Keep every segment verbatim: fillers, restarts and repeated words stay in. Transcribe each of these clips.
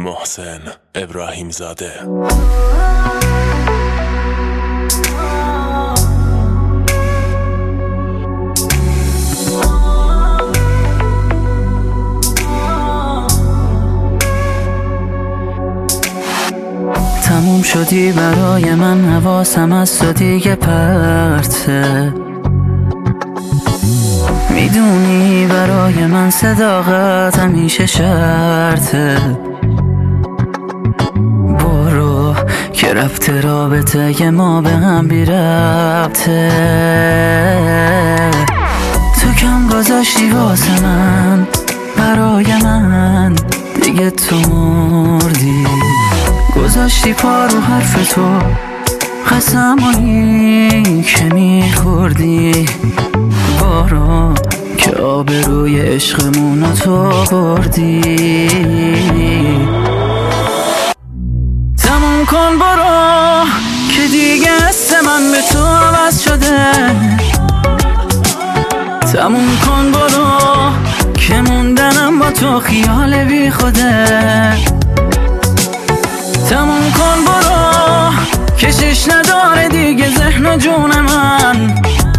محسن ابراهیم زاده. تموم شدی برای من، حواسم از تو دیگه پرته. میدونی برای من صداقت همیشه شرطه. برو که ربط رابطه ما به هم بی ربطه. تو کم گذاشتی واسه من، برای من دیگه تو مردی. گذاشتی پا رو حرف تو، قسمایی که میخوردی. بارو که آبروی عشقمونو تو بردی. تموم کن برو که دیگه حس من به تو عوض شده. تموم کن برو که موندنم با تو خیال بی خوده. تموم کن برو که شش نداره دیگه ذهن و جون من.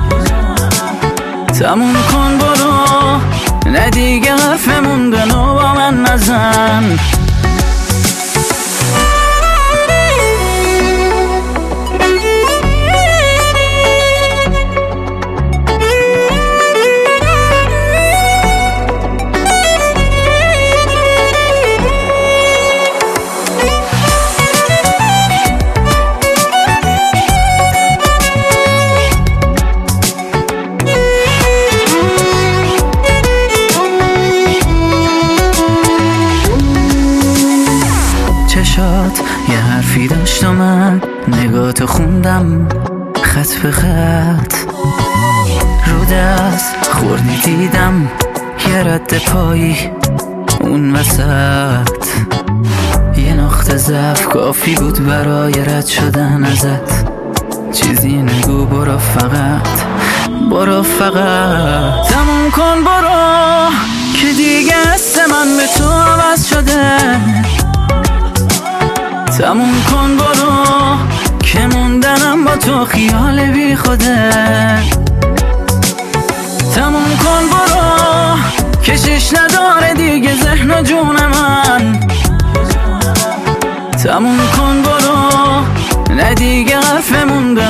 تموم کن برو، نه دیگه حرفمون به نو با من نزن. یه حرفی داشت و من نگاتو خوندم خط به خط. رو دست خوردی دیدم یه رد پایی اون وسط. یه نقطه ضعف کافی بود برای رد شدن ازت. چیزی نگو برو فقط، برو فقط. تموم کن برو که دیگه حس من به تو عوض شده. تموم کن برو که موندنم با تو خیال بی خوده. تموم کن برو که شش نداره دیگه ذهن و جون من. تموم کن برو، نه دیگه حرفمون